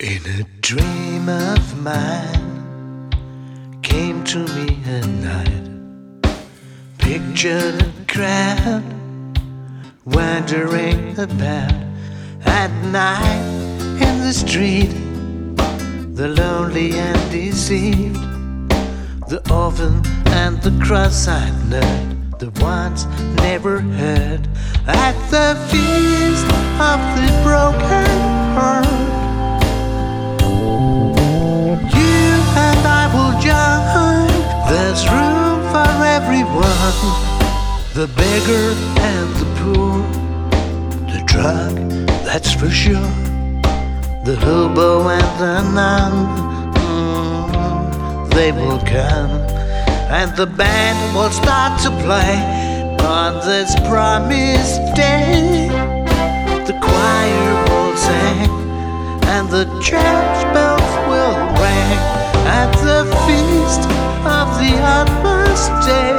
In a dream of mine, came to me at night, pictured a crowd wandering about at night in the street, the lonely and deceived, the orphan and the cross-eyed nerd, the ones never heard, at the feast of the broken heart. There's room for everyone, the beggar and the poor, the drug, that's for sure, the hobo and the nun, they will come, and the band will start to play on this promised day. The choir will sing, and the church bells will ring at the feast of the utmost day.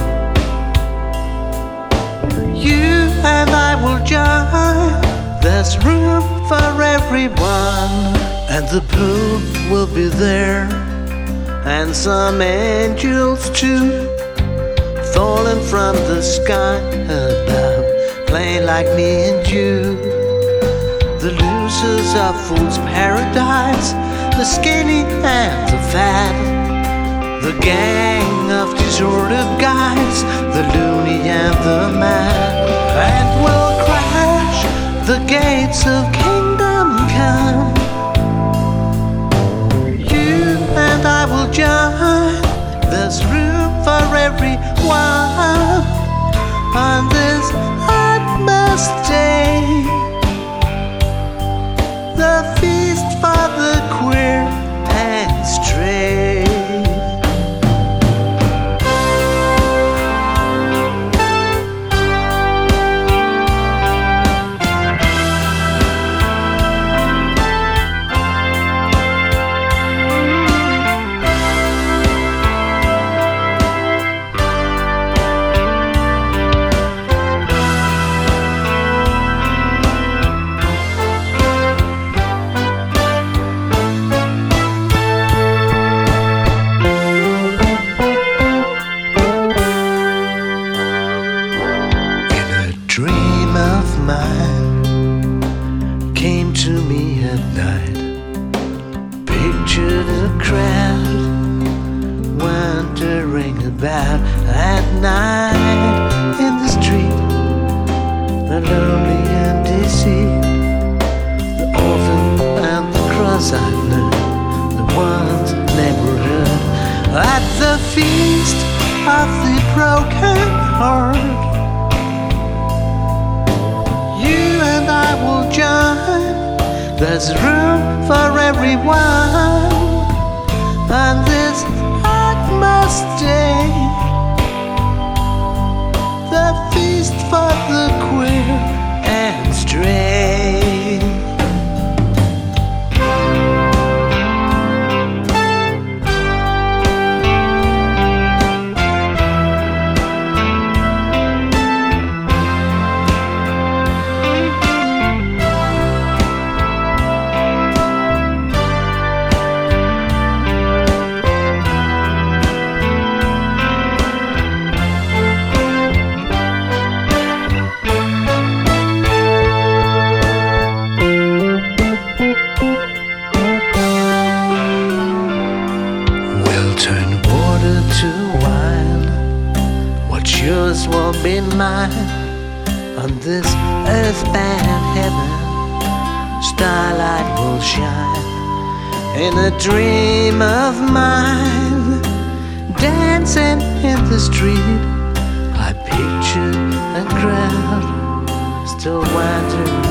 You and I will join, there's room for everyone, and the Pope will be there, and some angels too, falling from the sky above, playing like me and you. The losers of Fool's Paradise, the skinny and the fat, the gang of disordered guys, the loony and the mad, and we'll crash the gates of kingdom come. You and I will join, there's room for everyone on this utmost day. The feast for the queer and stray. Dream of mine came to me at night, pictured a crowd wandering about at night in the street, the lonely and deceived, the orphan and the cross-eyed nerd, the ones never heard, at the feast of the broken heart. I will join, there's room for everyone on this utmost day. The feast for the queer and stray. Turn water to wine, what's yours won't be mine, on this earthbound heaven, starlight will shine. In a dream of mine, dancing in the street, I pictured a crowd still wandering